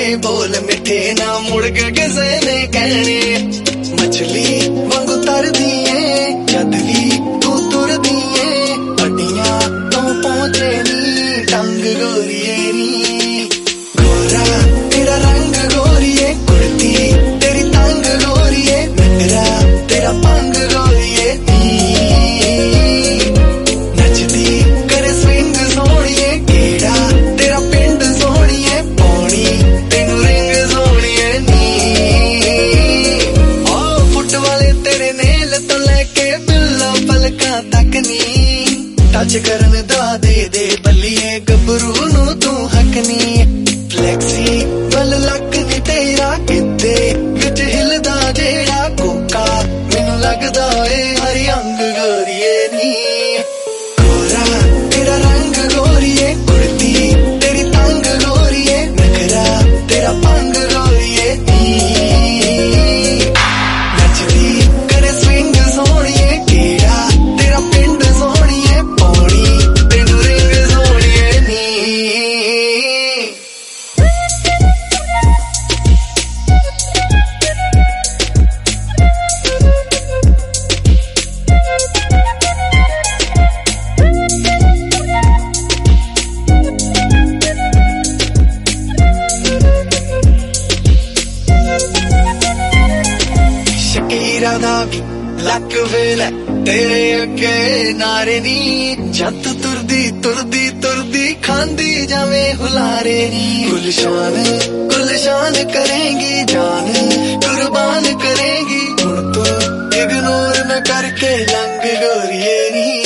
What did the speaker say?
बोल मिठे ना मुड़ के किसे ने कहने मछली वांगू तर दिए जद भी तू तुर दिए अड्डियां तो पहुंचे नी टंग गोरिए नी गोरा तेरा रंग गोरिए कुर्ती तेरी तंग गोरिए नखरा तेरा पंग गोरिए नचदी करे स्विंग सोनिए केड़ा तेरा पिंड सोनिए पौनी तेनू रिंग सोनिए नी ओ फुट वाले तेरे नेल तो लेके बिल्ला पलका तक नी टच करन दा दे बल्लिए गबरू नू तू हक नी फ्लैक्सी बल लक नी तेरा किते विच हिलदा जेड़ा कोका मैनू लगदा ए हरी अंग गोरिए नी गोरा तेरा रंग गोरिए कुर्ती तेरी तंग गोरिए नखरा तेरा पंग गोरिए नचदी करे स्विंग सोनिए केड़ा तेरा पिंड सोनिए पौनी तेनू रिंग सोनिए नी शकीरा दा भी लक वेला तेरे अगे नारे नी जद तुरदी तुरदी तुरदी खांदी जावे हुलारे नी गुलशान करेंगी जान कुर्बान करेंगी हुण तो इग्नोर न करके लंग गोरिए नी